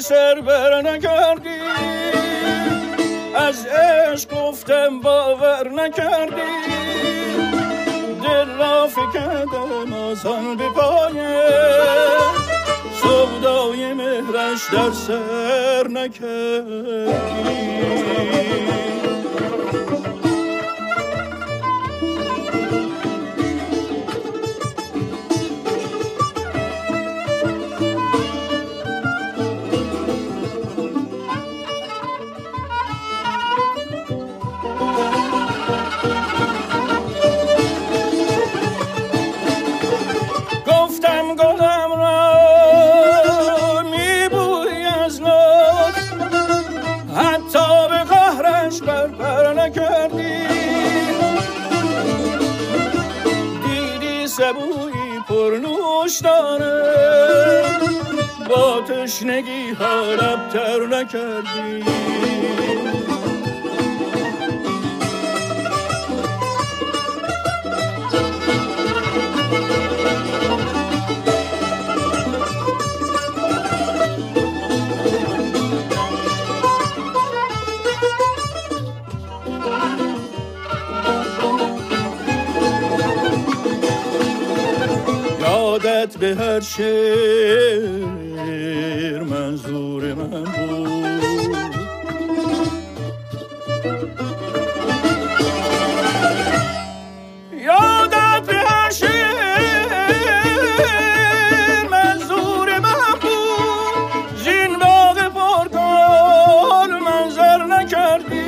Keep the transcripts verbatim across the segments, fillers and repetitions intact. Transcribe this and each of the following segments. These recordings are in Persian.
سر بر نکردی، از عشق گفتم باور نکردی، دل را فکندم آسان به پایه، سودای مهرش در سر نکردی. سبویی پرنوش داره، با تشنگی ها لبتر نکردی. یادت به هر شعر منظور من بود، یادت به هر شعر منظور من بود، زین باغ پرگل منظر نکردی.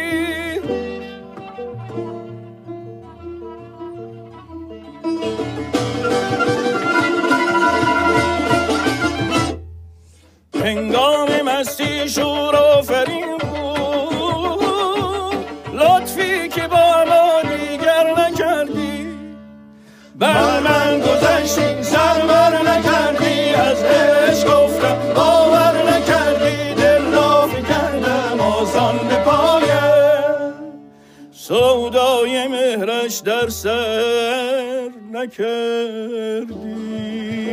هنگام مستی شور آفرین بود، لطفی که با ما دیگر نکردی، بر من گذشتی سر بر نکردی، از عشق گفتم باور نکردی، دل را فکندم آسان به پایه، سودای مهرش در سر نکردی.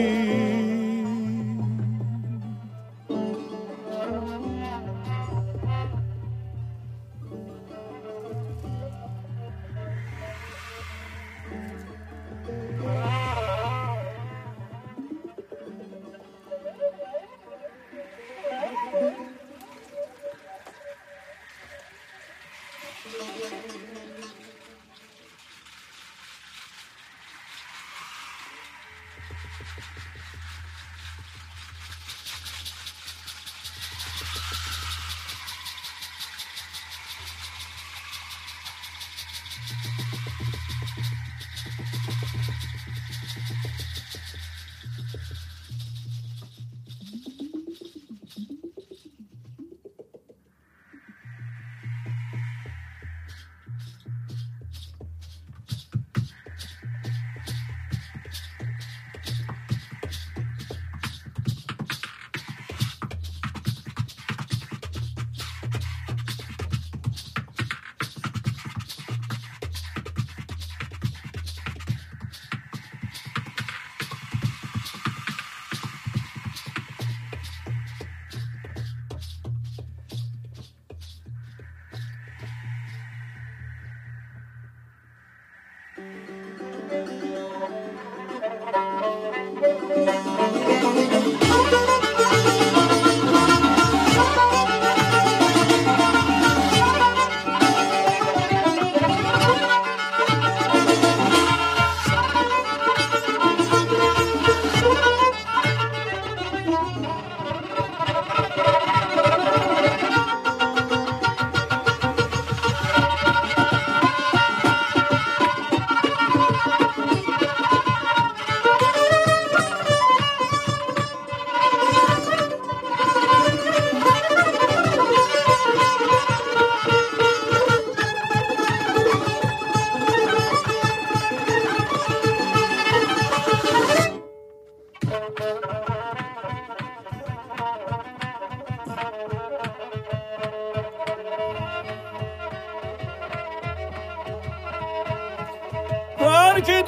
که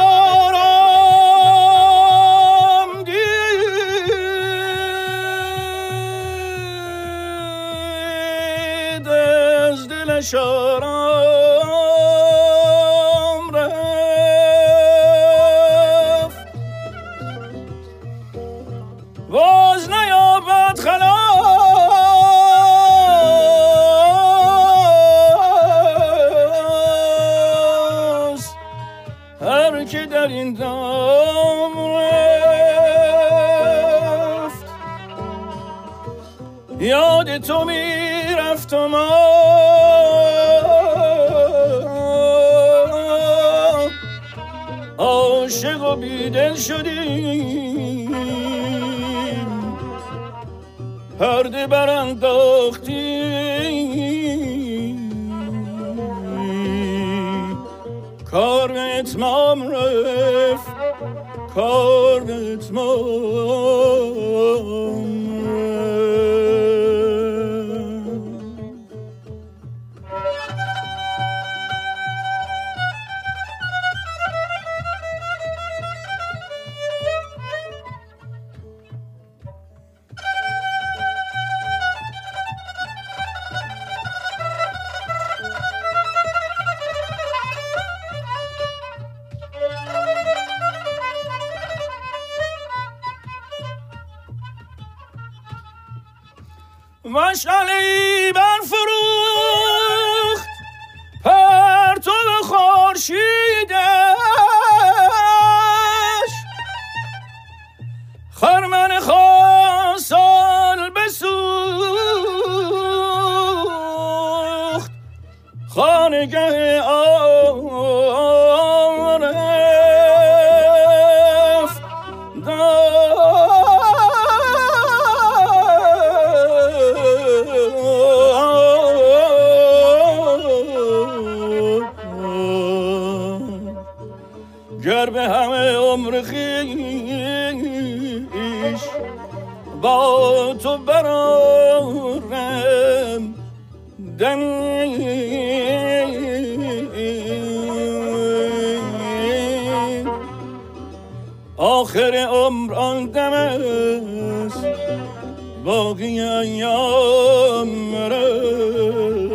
دلارم دید دلش آرام رفت باز نیابد خلاص هر که در این دام رفت یاد تو میرفت و ما عاشق و بیدل شدیم پرده برانداختیم کار به اتمام رفت کار به اتمام مشعله‌ای برفروخت پرتو خورشیدش خرمن خاصال بسوخت خانگه آرف گر به همه عمر خویش با تو برارم دمی آخر عمر آن دم است باقی ایام مرا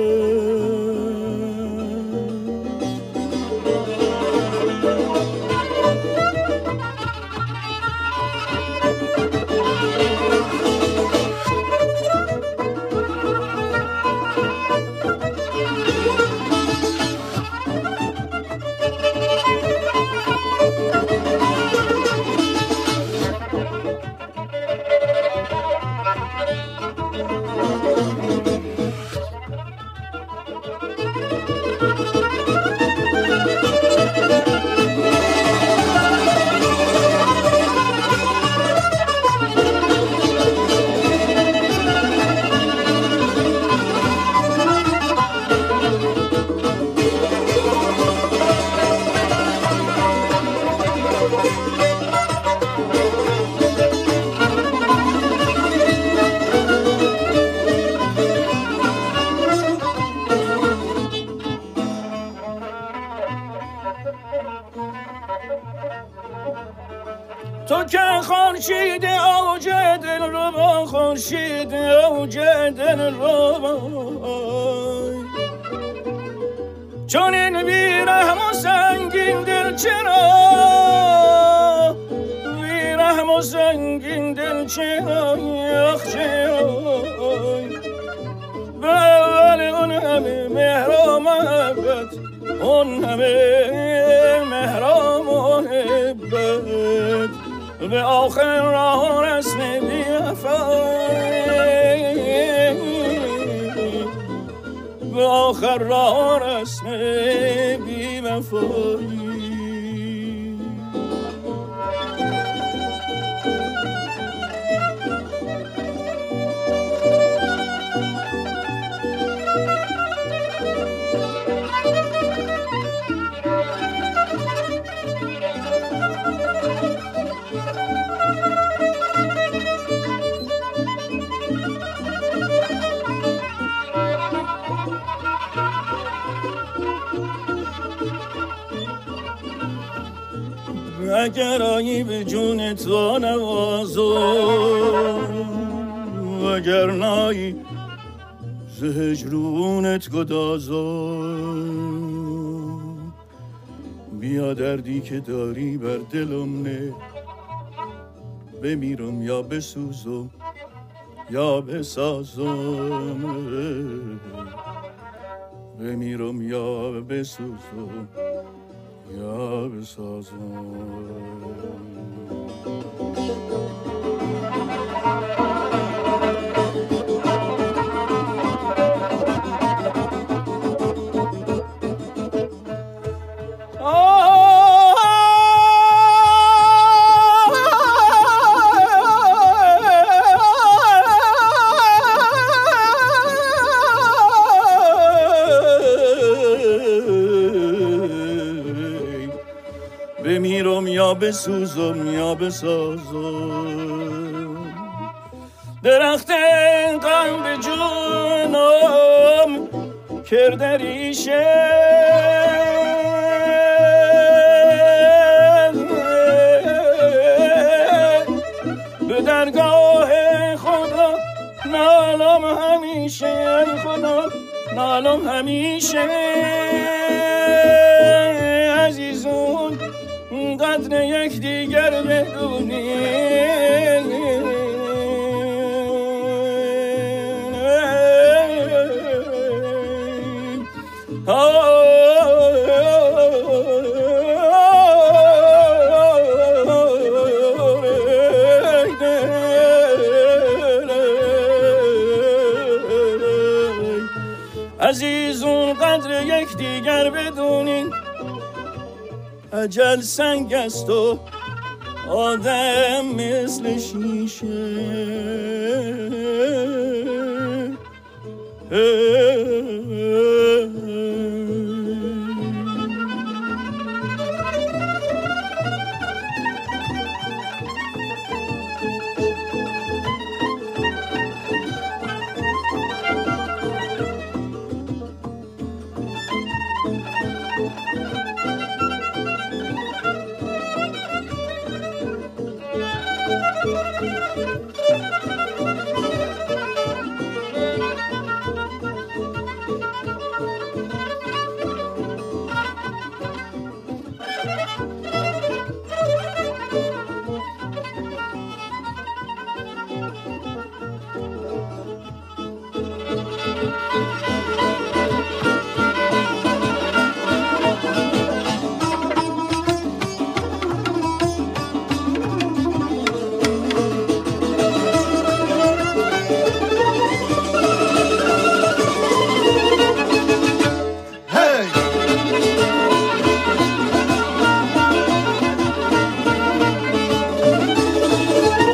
تو که خورشید اوج دل رو با خورشید اوج دل رو با چون این بیرحم و سنگین دل چرا بیرحم و سنگین دل چرا یخ چرا بله اون همه مهر و محبت اون همه مهر و محبت به آخر راه رسم بی وفایی به آخر راه رسم بی وفایی اگر آیی به جون تو نوازم وگر نایی ز هجرونت گدازم، بیا دردی که داری بر دلم نه، بمیرم یا بسوزم یا بسازم، بمیرم یا بسوزم یا بسازم. بمیرم یا بسوزم یا بسازم، درخت غم به جونم کرده ریشه، به درگاه خدا نالم همیشه، خدا نالم همیشه. عزیزون قدر یک دیگر بدونیم، عزیزون قدر یک دیگر بدونین، اجل سنگ است و آدم مثل شیشه.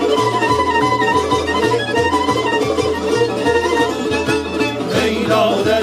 know that